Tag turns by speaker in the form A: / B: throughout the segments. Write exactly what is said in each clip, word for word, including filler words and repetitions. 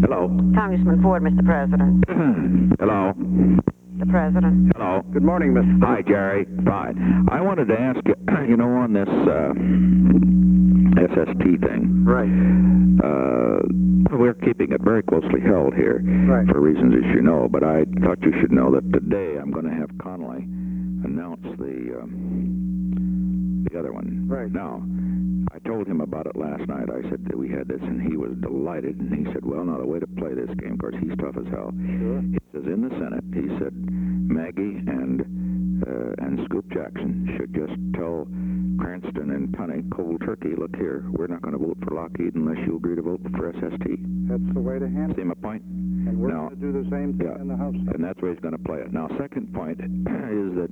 A: Hello.
B: Congressman Ford, Mister President.
A: Hello.
B: The President.
A: Hello.
C: Good morning, Mister
A: Hi, Jerry. Fine. I wanted to ask you, you know, on this uh, S S T thing.
C: Right.
A: Uh, we're keeping it very closely held here.
C: Right.
A: For reasons as you know, but I thought you should know that today I'm going to have Connolly announce the, um, the other one.
C: Right.
A: Now, I told him about it last night. I said that we had this, and he was delighted. And he said, well, now, the way to play this game, of course, he's tough as hell.
C: Sure.
A: He says, in the Senate, he said, Maggie and uh, and Scoop Jackson should just tell Cranston and Tunney, cold turkey, look here, we're not going to vote for Lockheed unless you agree to vote for S S T.
C: That's the way to handle it.
A: See my point?
C: And we're
A: Now,
C: going to do the same thing
A: yeah,
C: in the House.
A: and that's where he's going to play it. Now, second point is that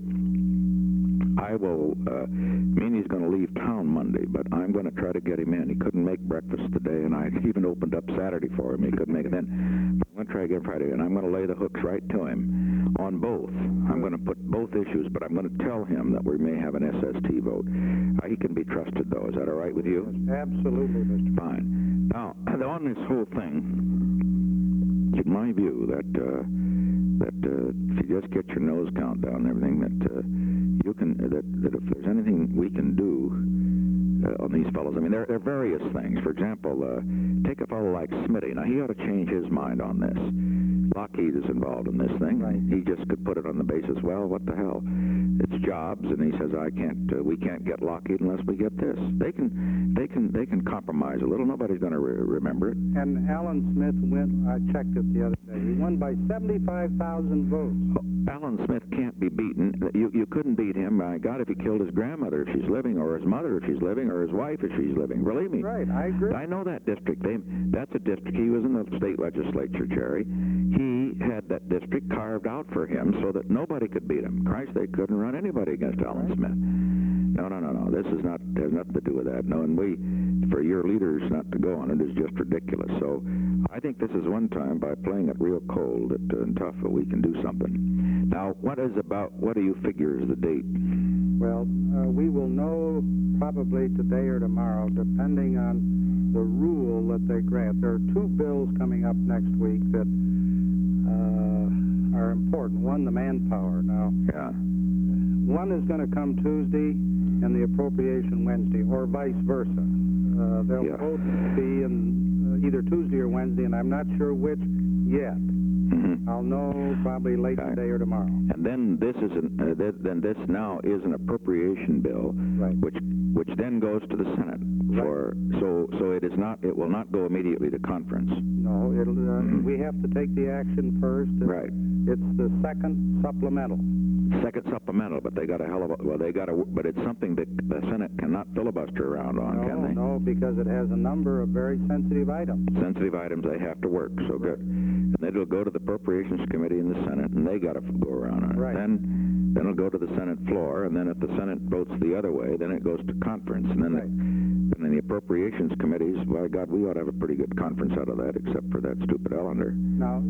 A: I will, uh, Meany's going to leave town Monday, but I'm going to try to get him in. He couldn't make breakfast today, and I even opened up Saturday for him. He couldn't make it then. I'm going to try again Friday, and I'm going to lay the hooks right to him on both. I'm going to put both issues, but I'm going to tell him that we may have an S S T vote. Uh, he can be trusted, though. Is that all right with you?
C: Absolutely, Mister
A: Fine. Now, on this whole thing, it's my view that uh, that uh, if you just get your nose count down and everything, that uh, you can that, that if there's anything we can do uh, on these fellows, I mean, there, there are various things. For example, uh, take a fellow like Smitty. Now, he ought to change his mind on this. Lockheed is involved in this thing.
C: Right.
A: He just could put it on the basis, well, what the hell? It's jobs, and he says, I can't, uh, we can't get Lockheed unless we get this. They can, they can, they can compromise a little. Nobody's going to re remember it.
C: And Alan Smith went, I checked it the other day, he won by seventy-five thousand votes.
A: Oh, Alan Smith can't be beaten. You, you couldn't beat him. My God, if he killed his grandmother if she's living, or his mother if she's living, or his wife if she's living. Believe me.
C: Right, I agree.
A: I know that district. They, that's a district. He was in the state legislature, Jerry. He had that district carved out for him so that nobody could beat him. Christ, they couldn't run anybody against Alan
C: Right.
A: Smith. No, no, no, no. This is not, has nothing to do with that. No, and we, for your leaders not to go on it is just ridiculous. So I think this is one time, by playing it real cold that, uh, and tough, that we can do something. Now, what is about, what do you figure is the date?
C: Well, uh, we will know probably today or tomorrow, depending on the rule that they grant. There are two bills coming up next week that uh, are important. One, the manpower. Now,
A: Yeah.
C: one is going to come Tuesday and the appropriation Wednesday, or vice versa. Uh, they'll
A: Yeah.
C: both be in uh, either Tuesday or Wednesday, and I'm not sure which yet.
A: Mm-hmm.
C: I'll know probably late
A: Okay.
C: today or tomorrow.
A: And then this is an, uh, th then this now is an appropriation bill,
C: Right.
A: which which then goes to the Senate for so so it is not it will not go immediately to conference.
C: No, it'll. Uh,
A: Mhm.
C: We have to take the action first. and
A: Right.
C: It's the second supplemental.
A: Second supplemental, but they got a hell of a well they got a but it's something that the Senate cannot filibuster around on,
C: no,
A: can they?
C: no, because it has a number of very sensitive items.
A: Sensitive items they have to work. So good. And then it'll go to the Appropriations Committee in the Senate, and they got to go around on it.
C: Right.
A: Then, then it'll go to the Senate floor, and then if the Senate votes the other way, then it goes to conference, and then,
C: Right.
A: the, and then the Appropriations Committees. By God, we ought to have a pretty good conference out of that, except for that stupid Ellender.
C: Now,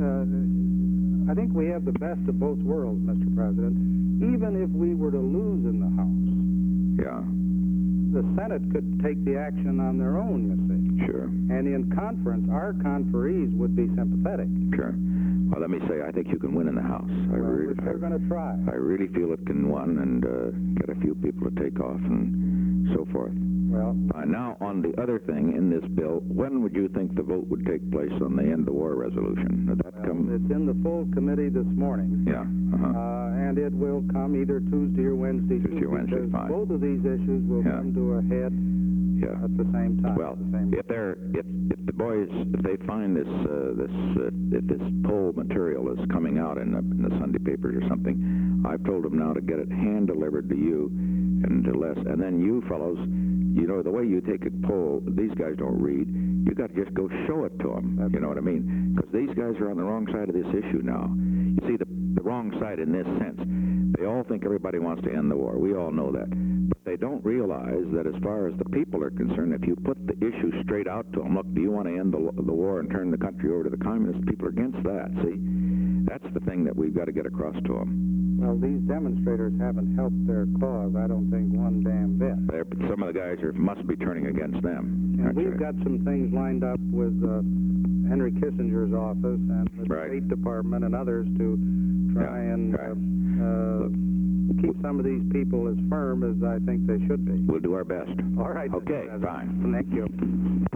C: uh, I think we have the best of both worlds, Mister President. Even if we were to lose in the House,
A: Yeah,
C: the Senate could take the action on their own, you see.
A: sure,
C: And in conference, our conferees would be sympathetic.
A: sure. Well, let me say, I think you can win in the House. I
C: Well,
A: really,
C: we're still going to try.
A: I, I really feel it can win, and uh, get a few people to take off and so forth.
C: Well,
A: Uh, now, on the other thing in this bill, when would you think the vote would take place on the end the war resolution? Did that
C: well,
A: come?
C: it's in the full committee this morning.
A: Yeah. Uh-huh.
C: Uh, and it will come either Tuesday or Wednesday.
A: Tuesday
C: too,
A: or Wednesday,
C: because
A: fine.
C: both of these issues will
A: Yeah.
C: come to a head
A: Yeah.
C: at the same time.
A: Well,
C: at the same
A: if they're if if the boys if they find this uh, this uh, if this poll material is coming out in the, in the Sunday papers or something, I've told them now to get it hand delivered to you and to Les, and then you fellows, you know the way you take a poll, these guys don't read. You got to just go show it to them.
C: That's
A: You know what I mean? Because these guys are on the wrong side of this issue now. You see, the the wrong side in this sense. They all think everybody wants to end the war. We all know that. But they don't realize that as far as the people are concerned, if you put the issue straight out to them, look, do you want to end the, the war and turn the country over to the communists? People are against that, see? That's the thing that we've got to get across to them.
C: Well, these demonstrators haven't helped their cause, I don't think, one damn bit.
A: They're, some of the guys are, must be turning against them.
C: And
A: actually.
C: we've got some things lined up with uh, Henry Kissinger's office and the
A: Right.
C: State Department and others to try
A: Yeah,
C: and
A: right.
C: uh, uh, keep some of these people as firm as I think they should be.
A: We'll do our best.
C: All right. Mister
A: Okay,
C: President.
A: fine.
C: Thank you.